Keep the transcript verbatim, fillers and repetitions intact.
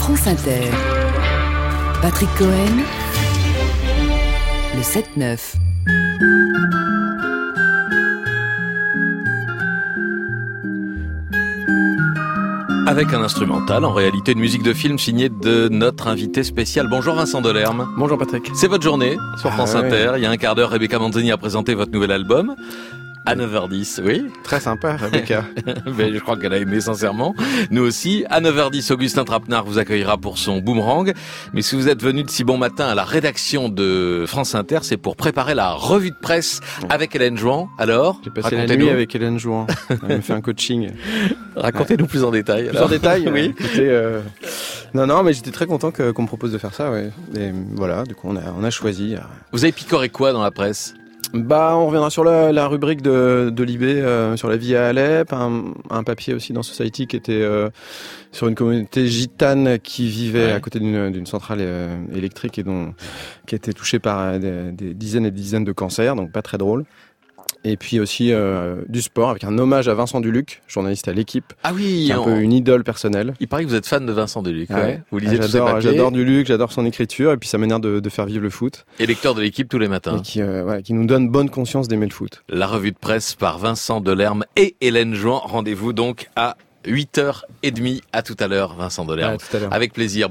France Inter. Patrick Cohen, le sept neuf. Avec un instrumental, en réalité une musique de film signée de notre invité spécial. Bonjour Vincent Delerme. Bonjour Patrick. C'est votre journée sur France ah, Inter. Ouais. Il y a un quart d'heure, Rebecca Manzoni a présenté votre nouvel album. À neuf heures dix, oui. Très sympa, Rebecca. Mais je crois qu'elle a aimé sincèrement. Nous aussi. À neuf heures dix, Augustin Trapenard vous accueillera pour son boomerang. Mais si vous êtes venu de si bon matin à la rédaction de France Inter, c'est pour préparer la revue de presse avec Hélène Jouan. Alors, j'ai passé la nuit avec Hélène Jouan. Elle me fait un coaching. Racontez-nous ouais. plus en détail. Plus alors. en détail, oui. Écoutez, euh... non, non, mais j'étais très content que, qu'on me propose de faire ça. Ouais. Et voilà, du coup, on a, on a choisi. Vous avez picoré quoi dans la presse ? Bah, on reviendra sur la, la rubrique de, de Libé euh, sur la vie à Alep, un, un papier aussi dans Society qui était euh, sur une communauté gitane qui vivait ouais. à côté d'une, d'une centrale euh, électrique et dont qui était touchée par euh, des, des dizaines et des dizaines de cancers, donc pas très drôle. Et puis aussi euh, du sport avec un hommage à Vincent Duluc, journaliste à l'Équipe. Ah oui, qui est un on... peu une idole personnelle. Il paraît que vous êtes fan de Vincent Duluc. Ouais. Ouais. Vous lisez ah, tous ses papiers. J'adore Duluc, j'adore son écriture et puis sa manière de, de faire vivre le foot. Et lecteur de l'Équipe tous les matins. Et qui, euh, ouais, qui nous donne bonne conscience d'aimer le foot. La revue de presse par Vincent Delerme et Hélène Jouan. Rendez-vous donc à huit heures trente. À tout à l'heure, Vincent Delerme. Ouais, tout à l'heure. Avec plaisir.